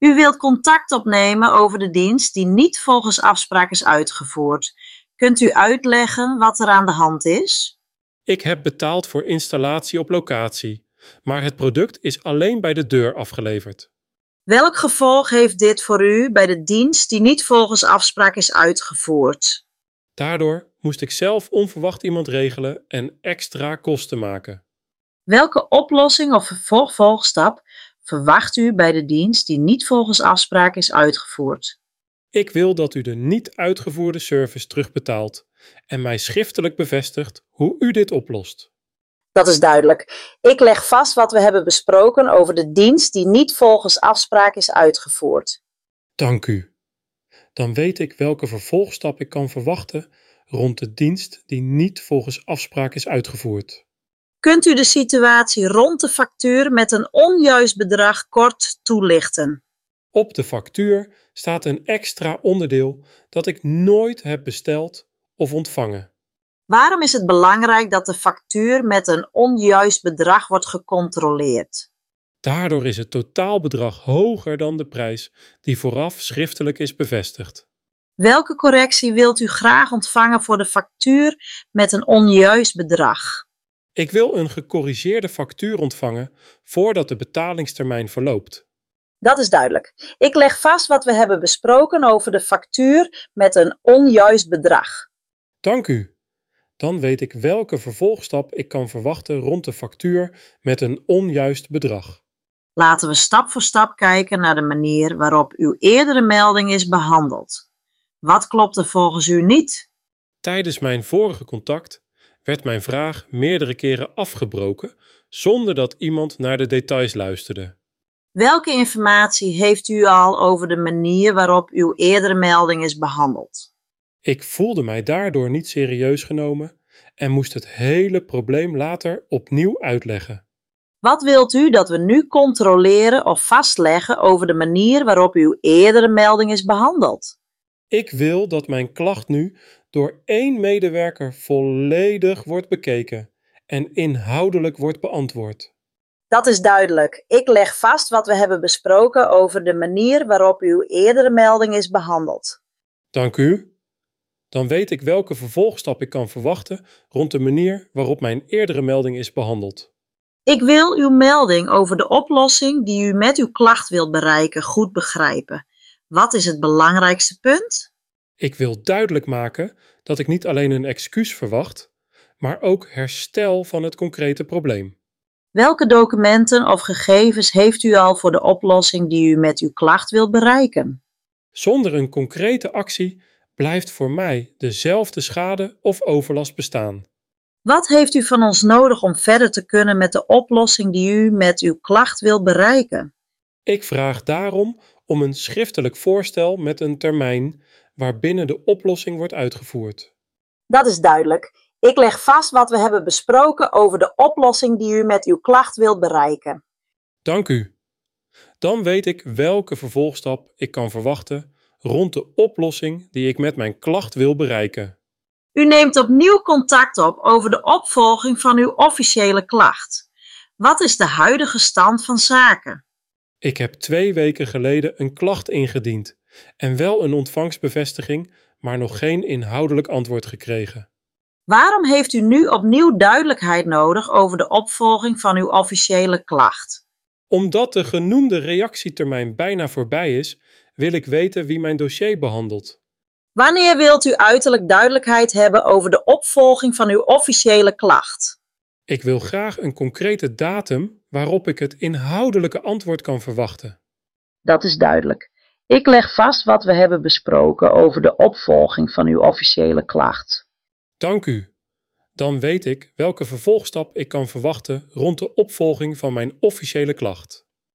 U wilt contact opnemen over de dienst die niet volgens afspraak is uitgevoerd. Kunt u uitleggen wat er aan de hand is? Ik heb betaald voor installatie op locatie, maar het product is alleen bij de deur afgeleverd. Welk gevolg heeft dit voor u bij de dienst die niet volgens afspraak is uitgevoerd? Daardoor moest ik zelf onverwacht iemand regelen en extra kosten maken. Welke oplossing of vervolgstap verwacht u bij de dienst die niet volgens afspraak is uitgevoerd? Ik wil dat u de niet uitgevoerde service terugbetaalt en mij schriftelijk bevestigt hoe u dit oplost. Dat is duidelijk. Ik leg vast wat we hebben besproken over de dienst die niet volgens afspraak is uitgevoerd. Dank u. Dan weet ik welke vervolgstap ik kan verwachten rond de dienst die niet volgens afspraak is uitgevoerd. Kunt u de situatie rond de factuur met een onjuist bedrag kort toelichten? Op de factuur staat een extra onderdeel dat ik nooit heb besteld of ontvangen. Waarom is het belangrijk dat de factuur met een onjuist bedrag wordt gecontroleerd? Daardoor is het totaalbedrag hoger dan de prijs die vooraf schriftelijk is bevestigd. Welke correctie wilt u graag ontvangen voor de factuur met een onjuist bedrag? Ik wil een gecorrigeerde factuur ontvangen voordat de betalingstermijn verloopt. Dat is duidelijk. Ik leg vast wat we hebben besproken over de factuur met een onjuist bedrag. Dank u. Dan weet ik welke vervolgstap ik kan verwachten rond de factuur met een onjuist bedrag. Laten we stap voor stap kijken naar de manier waarop uw eerdere melding is behandeld. Wat klopt er volgens u niet? Tijdens mijn vorige contact werd mijn vraag meerdere keren afgebroken zonder dat iemand naar de details luisterde. Welke informatie heeft u al over de manier waarop uw eerdere melding is behandeld? Ik voelde mij daardoor niet serieus genomen en moest het hele probleem later opnieuw uitleggen. Wat wilt u dat we nu controleren of vastleggen over de manier waarop uw eerdere melding is behandeld? Ik wil dat mijn klacht nu door één medewerker volledig wordt bekeken en inhoudelijk wordt beantwoord. Dat is duidelijk. Ik leg vast wat we hebben besproken over de manier waarop uw eerdere melding is behandeld. Dank u. Dan weet ik welke vervolgstap ik kan verwachten rond de manier waarop mijn eerdere melding is behandeld. Ik wil uw melding over de oplossing die u met uw klacht wilt bereiken goed begrijpen. Wat is het belangrijkste punt? Ik wil duidelijk maken dat ik niet alleen een excuus verwacht, maar ook herstel van het concrete probleem. Welke documenten of gegevens heeft u al voor de oplossing die u met uw klacht wilt bereiken? Zonder een concrete actie blijft voor mij dezelfde schade of overlast bestaan. Wat heeft u van ons nodig om verder te kunnen met de oplossing die u met uw klacht wilt bereiken? Ik vraag daarom om een schriftelijk voorstel met een termijn waarbinnen de oplossing wordt uitgevoerd. Dat is duidelijk. Ik leg vast wat we hebben besproken over de oplossing die u met uw klacht wilt bereiken. Dank u. Dan weet ik welke vervolgstap ik kan verwachten rond de oplossing die ik met mijn klacht wil bereiken. U neemt opnieuw contact op over de opvolging van uw officiële klacht. Wat is de huidige stand van zaken? Ik heb 2 weken geleden een klacht ingediend en wel een ontvangstbevestiging, maar nog geen inhoudelijk antwoord gekregen. Waarom heeft u nu opnieuw duidelijkheid nodig over de opvolging van uw officiële klacht? Omdat de genoemde reactietermijn bijna voorbij is, wil ik weten wie mijn dossier behandelt. Wanneer wilt u uiterlijk duidelijkheid hebben over de opvolging van uw officiële klacht? Ik wil graag een concrete datum waarop ik het inhoudelijke antwoord kan verwachten. Dat is duidelijk. Ik leg vast wat we hebben besproken over de opvolging van uw officiële klacht. Dank u. Dan weet ik welke vervolgstap ik kan verwachten rond de opvolging van mijn officiële klacht.